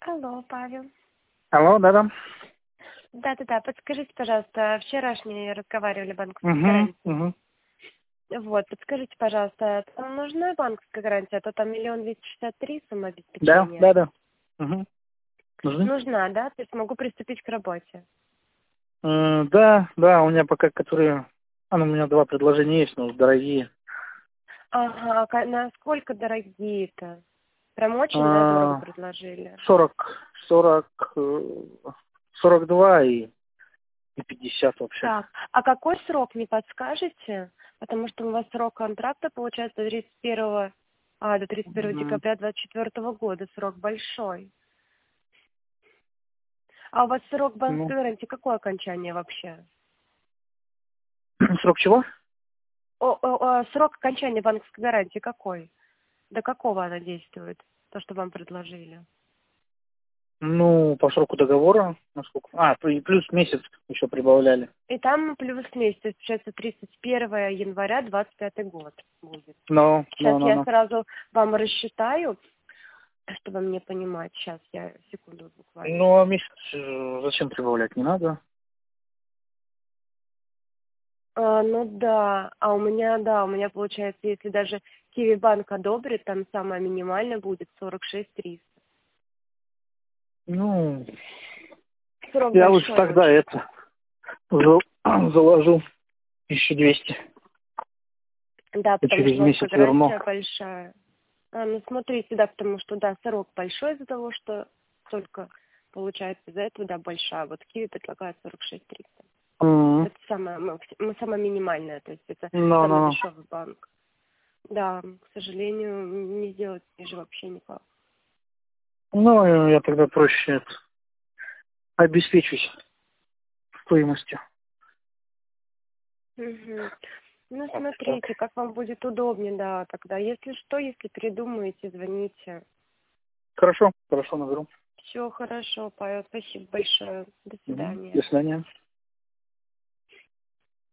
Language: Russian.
Алло, Павел. Алло, да-да. Да-да-да, подскажите, пожалуйста, вчерашние разговаривали банковской Угу, гарантии. угу. Вот, подскажите, пожалуйста, там нужна банковская гарантия, а то там 1 263 сумма Да, обеспечения. да, да. Угу. Нужны? Нужна, да? То есть могу приступить к работе. Да, да, у меня пока которые... у меня два предложения есть, но дорогие. Ага, насколько дорогие-то? Прям очень, да, дорого А, предложили. 40, 42 и 50 вообще. Так, а какой срок, не подскажете? Потому что у вас срок контракта получается до 31 М, декабря 2024 года. Срок большой. А у вас срок Ну, банковской гарантии какое окончание вообще? срок чего? Срок окончания банковской гарантии какой? До какого она действует? То, что вам предложили. Ну, по сроку договора, насколько... и плюс месяц еще прибавляли. И там плюс месяц, то есть, получается, 31 января 25 год будет. Но, Сейчас но, но, я но. сразу вам рассчитаю, чтобы мне понимать. Сейчас я секунду буквально. Ну, а месяц зачем прибавлять? Не надо. Ну да, у меня получается, если даже Киви банк одобрит, там самая минимальная будет 46 300. Ну, Срок я лучше большой тогда очень. заложу 1200 Да, и потому что через банковская месяц верну. гарантия большая. Ну смотрите, да, потому что, да, срок большой из-за того, что только получается из-за этого, да, большая. Вот Киви предлагает 46 300. Мгм. Это самая минимальная, то есть это Но, самый но. дешевый банк. Да, к сожалению, не сделать ниже вообще никак. Ну, я тогда проще обеспечусь стоимостью. Мгм. Ну, Как-то так. смотрите, как вам будет удобнее, да, тогда. Если что, если передумаете, звоните. Хорошо, хорошо, наберу. Все хорошо, Павел, спасибо большое. До Мгм. До свидания. свидания.